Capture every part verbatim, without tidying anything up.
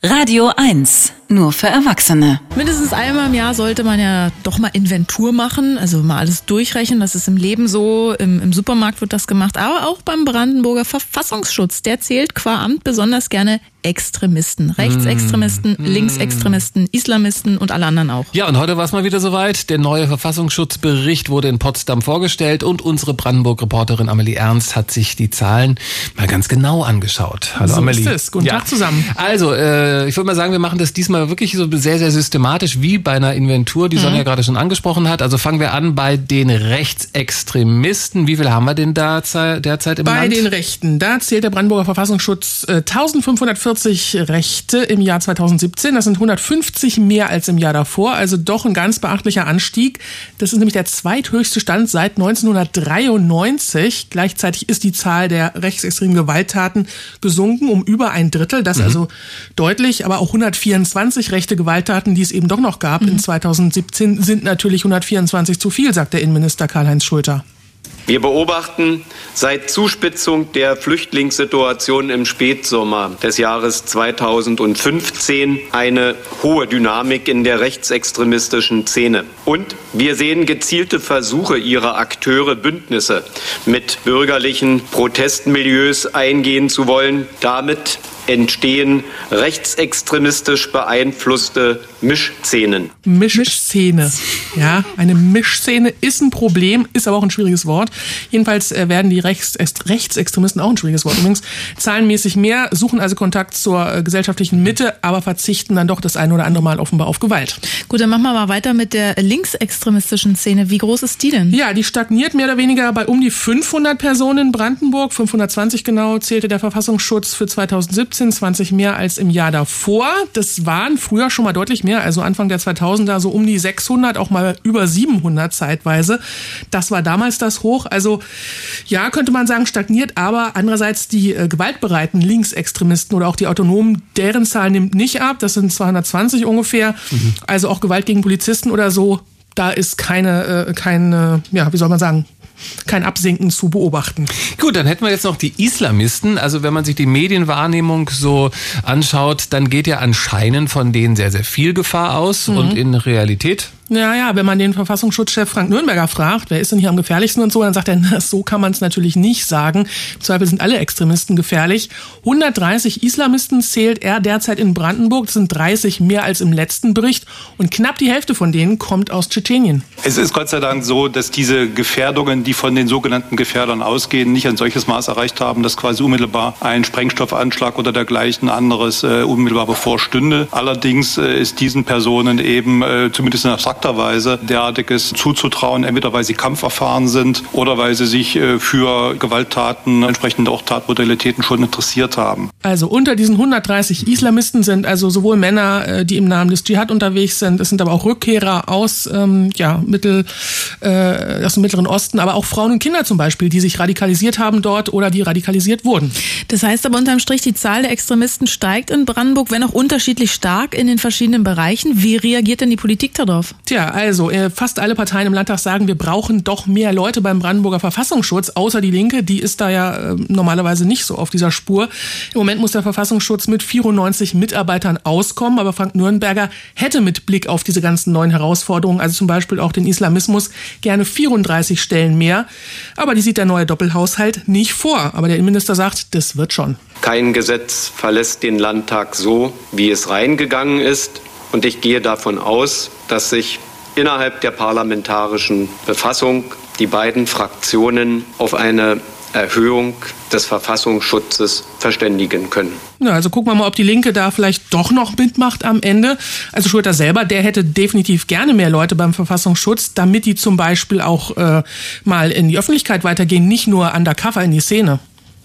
Radio eins, nur für Erwachsene. Mindestens einmal im Jahr sollte man ja doch mal Inventur machen, also mal alles durchrechnen. Das ist im Leben so, im, im Supermarkt wird das gemacht, aber auch beim Brandenburger Verfassungsschutz. Der zählt qua Amt besonders gerne Extremisten, Rechtsextremisten, mm. Linksextremisten, Islamisten und alle anderen auch. Ja, und heute war es mal wieder soweit. Der neue Verfassungsschutzbericht wurde in Potsdam vorgestellt und unsere Brandenburg-Reporterin Amelie Ernst hat sich die Zahlen mal ganz genau angeschaut. Hallo so Amelie. So ist es. Guten ja. Tag zusammen. Also, äh, ich würde mal sagen, wir machen das diesmal wirklich so sehr, sehr systematisch, wie bei einer Inventur, die mhm. Sonja gerade schon angesprochen hat. Also fangen wir an bei den Rechtsextremisten. Wie viele haben wir denn da derzeit im bei Land? Bei den Rechten, da zählt der Brandenburger Verfassungsschutz äh, eintausendfünfhundertvierzig Rechte im Jahr zweitausendsiebzehn. Das sind hundertfünfzig mehr als im Jahr davor, also doch ein ganz beachtlicher Anstieg. Das ist nämlich der zweithöchste Stand seit neunzehnhundertdreiundneunzig. Gleichzeitig ist die Zahl der rechtsextremen Gewalttaten gesunken um über ein Drittel. Das mhm. also deutlich, aber auch hundertvierundzwanzig rechte Gewalttaten, die es eben doch noch gab mhm. in zweitausendsiebzehn, sind natürlich hundertvierundzwanzig zu viel, sagt der Innenminister Karl-Heinz Schulter. Wir beobachten seit Zuspitzung der Flüchtlingssituation im Spätsommer des Jahres zweitausendfünfzehn eine hohe Dynamik in der rechtsextremistischen Szene. Und wir sehen gezielte Versuche ihrer Akteure, Bündnisse mit bürgerlichen Protestmilieus eingehen zu wollen. Damit entstehen rechtsextremistisch beeinflusste Mischszenen. Mischszene. Ja, eine Mischszene ist ein Problem, ist aber auch ein schwieriges Wort. Jedenfalls werden die Rechts, Rechtsextremisten, auch ein schwieriges Wort übrigens, zahlenmäßig mehr, suchen also Kontakt zur gesellschaftlichen Mitte, aber verzichten dann doch das eine oder andere Mal offenbar auf Gewalt. Gut, dann machen wir mal weiter mit der linksextremistischen Szene. Wie groß ist die denn? Ja, die stagniert mehr oder weniger bei um die fünfhundert Personen in Brandenburg. fünfhundertzwanzig genau zählte der Verfassungsschutz für zweitausendsiebzehn. zwanzig mehr als im Jahr davor. Das waren früher schon mal deutlich mehr, also Anfang der zweitausender so um die sechshundert, auch mal über siebenhundert zeitweise. Das war damals das Hoch. Also ja, könnte man sagen, stagniert, aber andererseits die äh, gewaltbereiten Linksextremisten oder auch die Autonomen, deren Zahl nimmt nicht ab. Das sind zweihundertzwanzig ungefähr. Mhm. Also auch Gewalt gegen Polizisten oder so, da ist keine, äh, keine, ja, wie soll man sagen, kein Absinken zu beobachten. Gut, dann hätten wir jetzt noch die Islamisten. Also wenn man sich die Medienwahrnehmung so anschaut, dann geht ja anscheinend von denen sehr, sehr viel Gefahr aus. Mhm. Und in Realität? Ja, ja, wenn man den Verfassungsschutzchef Frank Nürnberger fragt, wer ist denn hier am gefährlichsten und so, dann sagt er, na, so kann man es natürlich nicht sagen. Im Zweifel sind alle Extremisten gefährlich. hundertdreißig Islamisten zählt er derzeit in Brandenburg. Das sind dreißig mehr als im letzten Bericht. Und knapp die Hälfte von denen kommt aus Tschetschenien. Es ist Gott sei Dank so, dass diese Gefährdungen, die von den sogenannten Gefährdern ausgehen, nicht ein solches Maß erreicht haben, dass quasi unmittelbar ein Sprengstoffanschlag oder dergleichen anderes äh, unmittelbar bevorstünde. Allerdings äh, ist diesen Personen eben äh, zumindest in abstrakter Weise derartiges zuzutrauen, entweder weil sie kampferfahren sind oder weil sie sich äh, für Gewalttaten, entsprechend auch Tatmodalitäten schon interessiert haben. Also unter diesen hundertdreißig Islamisten sind also sowohl Männer, äh, die im Namen des Dschihad unterwegs sind, es sind aber auch Rückkehrer aus, ähm, ja, Mittel, äh, aus dem Mittleren Osten, aber auch Frauen und Kinder zum Beispiel, die sich radikalisiert haben dort oder die radikalisiert wurden. Das heißt aber unterm Strich, die Zahl der Extremisten steigt in Brandenburg, wenn auch unterschiedlich stark in den verschiedenen Bereichen. Wie reagiert denn die Politik darauf? Tja, also fast alle Parteien im Landtag sagen, wir brauchen doch mehr Leute beim Brandenburger Verfassungsschutz, außer die Linke, die ist da ja äh, normalerweise nicht so auf dieser Spur. Im Moment muss der Verfassungsschutz mit vierundneunzig Mitarbeitern auskommen, aber Frank Nürnberger hätte mit Blick auf diese ganzen neuen Herausforderungen, also zum Beispiel auch den Islamismus, gerne vierunddreißig Stellen mehr. Aber die sieht der neue Doppelhaushalt nicht vor. Aber der Innenminister sagt, das wird schon. Kein Gesetz verlässt den Landtag so, wie es reingegangen ist. Und ich gehe davon aus, dass sich innerhalb der parlamentarischen Befassung die beiden Fraktionen auf eine Erhöhung des Verfassungsschutzes verständigen können. Ja, also gucken wir mal, ob die Linke da vielleicht doch noch mitmacht am Ende. Also Schulter selber, der hätte definitiv gerne mehr Leute beim Verfassungsschutz, damit die zum Beispiel auch äh, mal in die Öffentlichkeit weitergehen, nicht nur undercover in die Szene.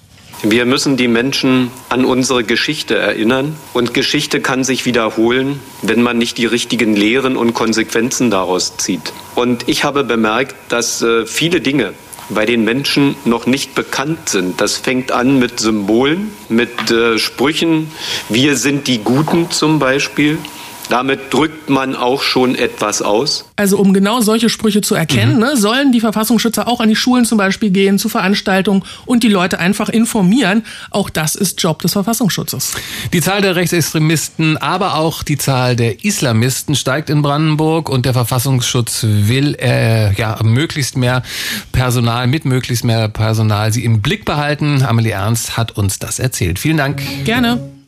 Wir müssen die Menschen an unsere Geschichte erinnern. Und Geschichte kann sich wiederholen, wenn man nicht die richtigen Lehren und Konsequenzen daraus zieht. Und ich habe bemerkt, dass äh, viele Dinge bei den Menschen noch nicht bekannt sind. Das fängt an mit Symbolen, mit äh, Sprüchen. Wir sind die Guten zum Beispiel. Damit drückt man auch schon etwas aus. Also um genau solche Sprüche zu erkennen, mhm. ne, sollen die Verfassungsschützer auch an die Schulen zum Beispiel gehen, zu Veranstaltungen und die Leute einfach informieren. Auch das ist Job des Verfassungsschutzes. Die Zahl der Rechtsextremisten, aber auch die Zahl der Islamisten steigt in Brandenburg und der Verfassungsschutz will äh, ja möglichst mehr Personal, mit möglichst mehr Personal sie im Blick behalten. Amelie Ernst hat uns das erzählt. Vielen Dank. Gerne.